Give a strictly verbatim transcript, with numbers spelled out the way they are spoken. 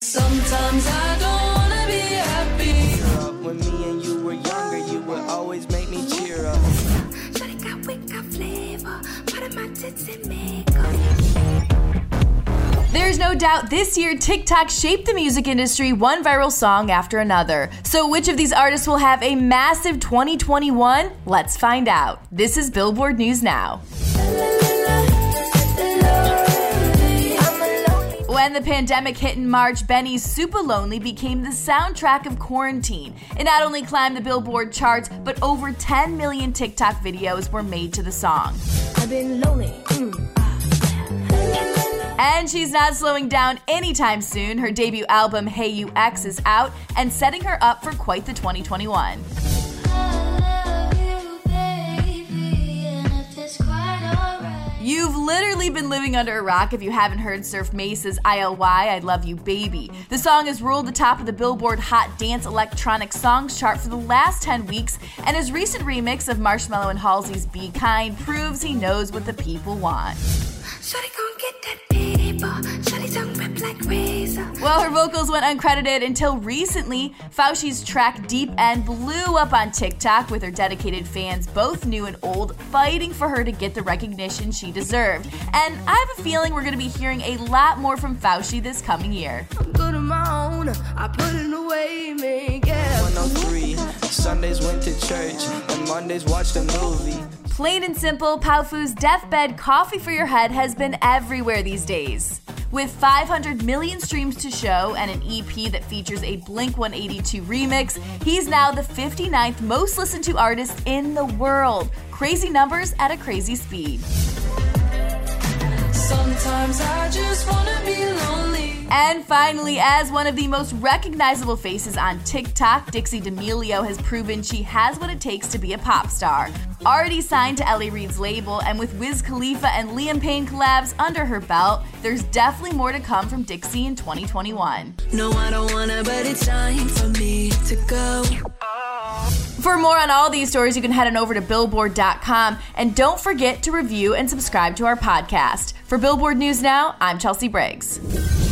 Sometimes I don't wanna be happy. When me and you were younger, you would always make me cheer up. Shawty got wicked flavor, part of my tits and makeup. There's no doubt this year TikTok shaped the music industry one viral song after another. So which of these artists will have a massive twenty twenty-one? Let's find out. This is Billboard News Now. When the pandemic hit in March, Benny's Super Lonely became the soundtrack of quarantine. It not only climbed the Billboard charts, but over ten million TikTok videos were made to the song. I've been lonely. Mm. And she's not slowing down anytime soon. Her debut album, Hey You X, is out and setting her up for quite the twenty twenty-one. You've literally been living under a rock if you haven't heard Surf Mace's I L Y, I Love You Baby. The song has ruled the top of the Billboard Hot Dance Electronic Songs chart for the last ten weeks, and his recent remix of Marshmello and Halsey's Be Kind proves he knows what the people want. Shawty gon' get that paper. Shawty tongue rip like razor. Well, her vocals went uncredited until recently. Fauci's track Deep End blew up on TikTok with her dedicated fans, both new and old, fighting for her to get the recognition she deserved. And I have a feeling we're going to be hearing a lot more from Fauci this coming year. I'm good on my own. I put it away, man. Yeah. one oh three, Sundays went to church, and Mondays watched a movie. Plain and simple, Powfu's Deathbed Coffee for Your Head has been everywhere these days. With five hundred million streams to show and an E P that features a Blink one eighty-two remix, he's now the fifty-ninth most listened to artist in the world. Crazy numbers at a crazy speed. Sometimes I just wanna be lonely. And finally, as one of the most recognizable faces on TikTok, Dixie D'Amelio has proven she has what it takes to be a pop star. Already signed to Ellie Reed's label, and with Wiz Khalifa and Liam Payne collabs under her belt, there's definitely more to come from Dixie in twenty twenty-one. No, I don't wanna, but it's time for me to go. For more on all these stories, you can head on over to billboard dot com, and don't forget to review and subscribe to our podcast. For Billboard News Now, I'm Chelsea Briggs.